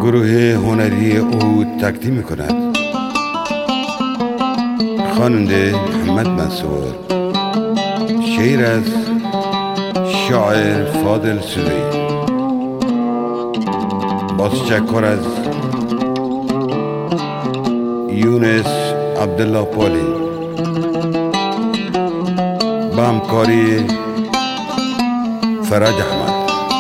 گروه هنری او تقدیم می‌کند خواننده محمد منصور، شعر از شاعر فاضل سوری، با تشکر از یونس عبدالله پولی، با همکاری فرج احمد.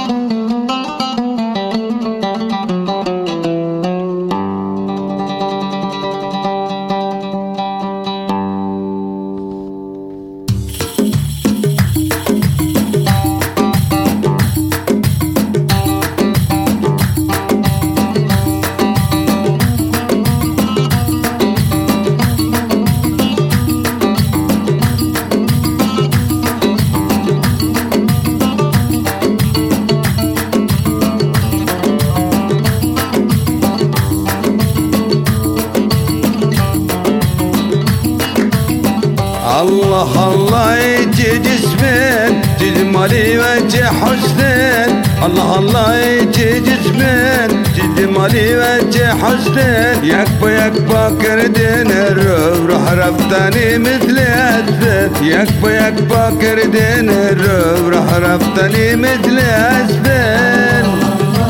الله الله يجي جسمين جمالي وجه حسنين، الله الله يجي جسمين جمالي وجه حسنين، يكبا كردين روح رفتني مثل أسد، يكبا كردين روح رفتني مثل أسد.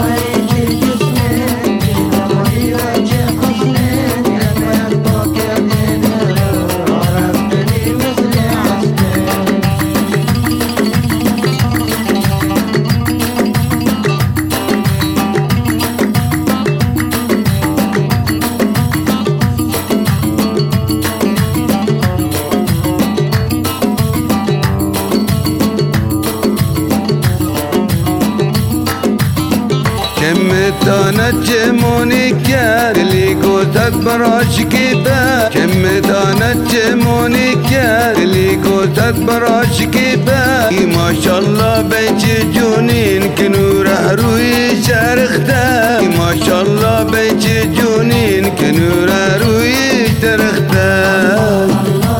كم تنجموني كار اللي قوتك براش كيبا، كم تنجموني كار اللي قوتك براش كيبا، ما شاء الله بيجي جونين كنور روي شرختا، ما شاء الله بيجي جونين كنور روي شرختا.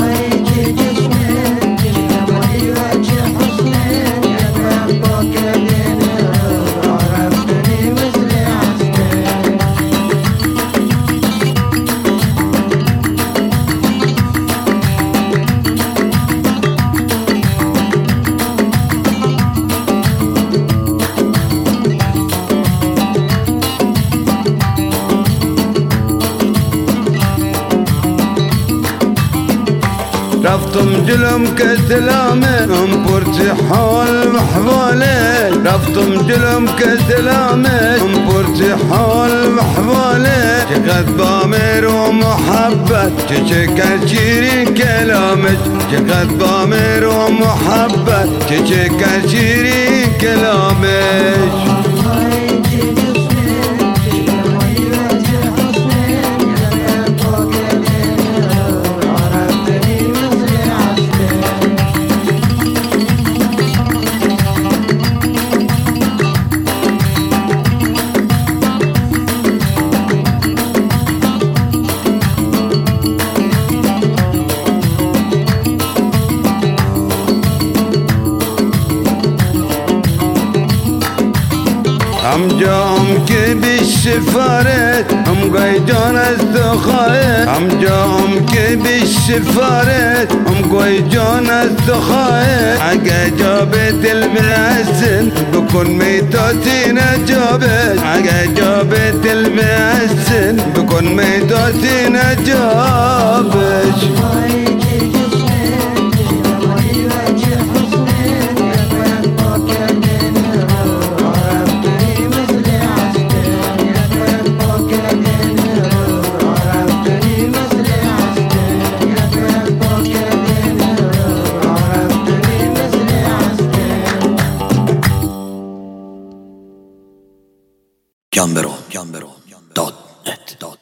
رفتم جلوم كسلامه ام برتحال محواله، رفتم جلوم كسلامه ام برتحال محواله، چقدر بامر و محبت چقدر شیرین کلامش، چقدر بامر و محبت چقدر شیرین کلامش. هم جام که بالشفارت هم قايدون الزخايت، هم جام که بالشفارت هم قايدون الزخايت، حقا جابت المحسن بكون ميتاتي نجابت، حقا جابت المحسن بكون ميتاتي نجابت. Gambero.net